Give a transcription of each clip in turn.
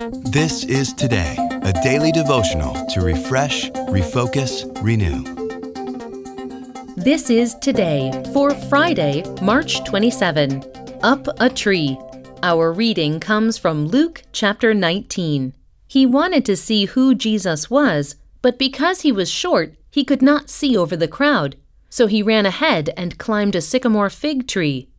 This is Today, a daily devotional to refresh, refocus, renew. This is Today for Friday, March 27. Up a Tree. Our reading comes from Luke chapter 19. He wanted to see who Jesus was, but because he was short, he could not see over the crowd. So he ran ahead and climbed a sycamore fig tree.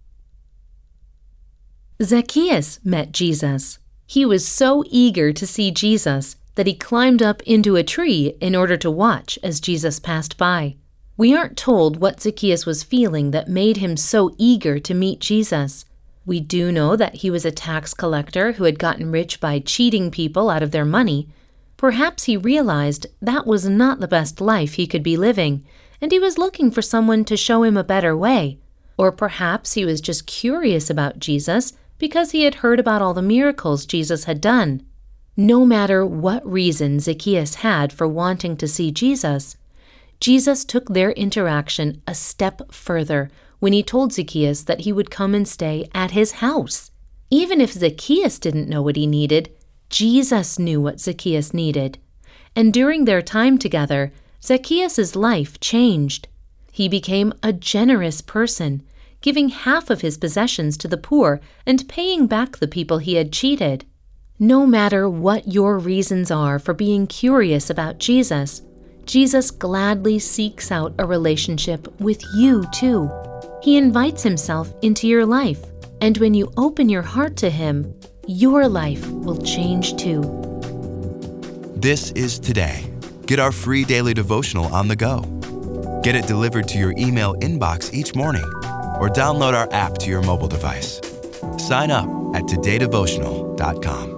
Zacchaeus met Jesus. He was so eager to see Jesus that he climbed up into a tree in order to watch as Jesus passed by. We aren't told what Zacchaeus was feeling that made him so eager to meet Jesus. We do know that he was a tax collector who had gotten rich by cheating people out of their money. Perhaps he realized that was not the best life he could be living, and he was looking for someone to show him a better way. Or perhaps he was just curious about Jesus because he had heard about all the miracles Jesus had done. No matter what reason Zacchaeus had for wanting to see Jesus, Jesus took their interaction a step further when he told Zacchaeus that he would come and stay at his house. Even if Zacchaeus didn't know what he needed, Jesus knew what Zacchaeus needed. And during their time together, Zacchaeus' life changed. He became a generous person, giving half of his possessions to the poor and paying back the people he had cheated. No matter what your reasons are for being curious about Jesus, Jesus gladly seeks out a relationship with you too. He invites himself into your life, and when you open your heart to him, your life will change too. This is Today. Get our free daily devotional on the go. Get it delivered to your email inbox each morning, or download our app to your mobile device. Sign up at todaydevotional.com.